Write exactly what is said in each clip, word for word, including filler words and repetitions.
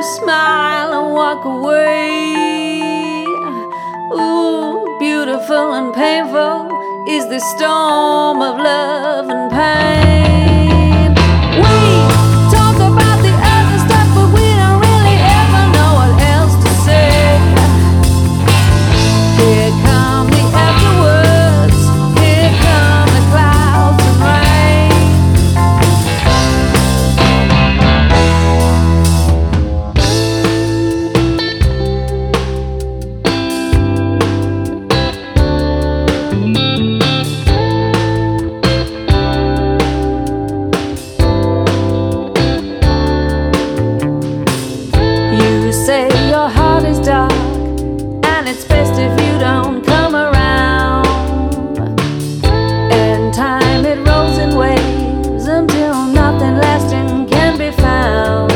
smile and walk away. Ooh, beautiful and painful is the storm of love and pain. We talk about the other stuff, but we don't really ever know what else to say. Here come the afterwords, here come the clouds and rain. You say your heart is dark, and it's best if you don't come around. And time it rolls in waves until nothing lasting can be found.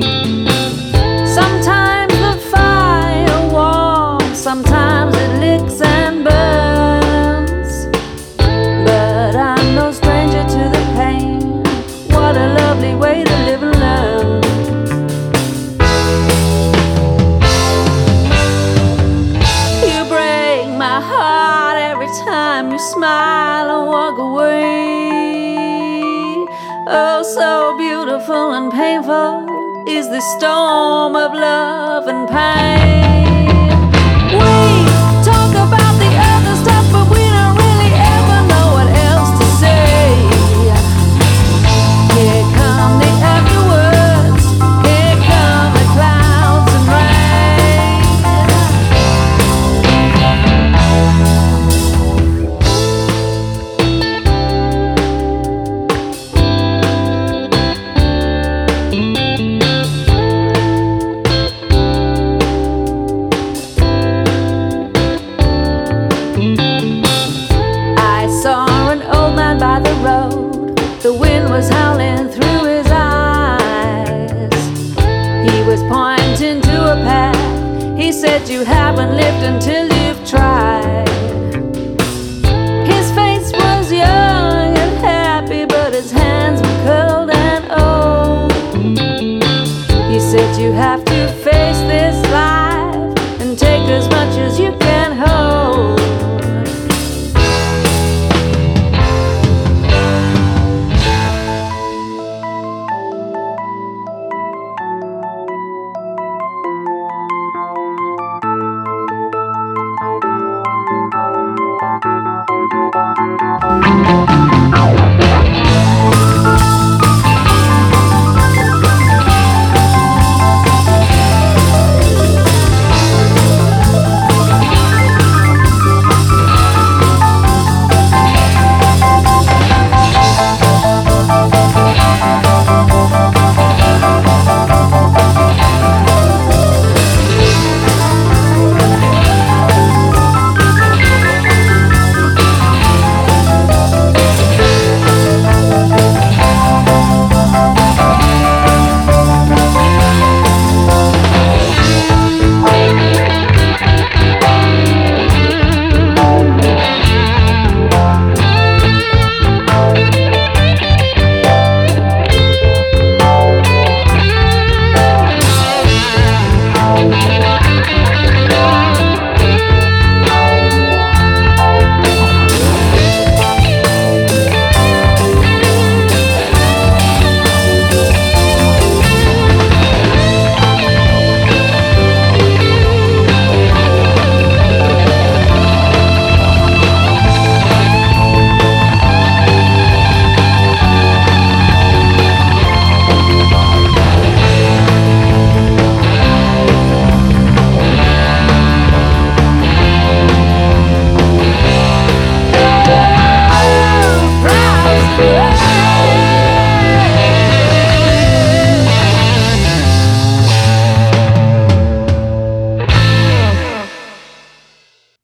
Sometimes the fire warms, sometimes it licks and burns. But I'm no stranger to the pain. What a lovely way to live and learn. You break my heart every time you smile and walk away. Oh, so beautiful and painful is the storm of love and pain. We talk about the other stuff, but we don't really ever know what else to say. Here come the afterwords, here come the clouds and rain. I saw an old man by the road. The wind was howling through his eyes. He was pointing to a path. He said, you haven't lived until you've tried. His face was young and happy, but his hands were cold and old. He said, you have to face this life and take as much as you can hold. Thank you.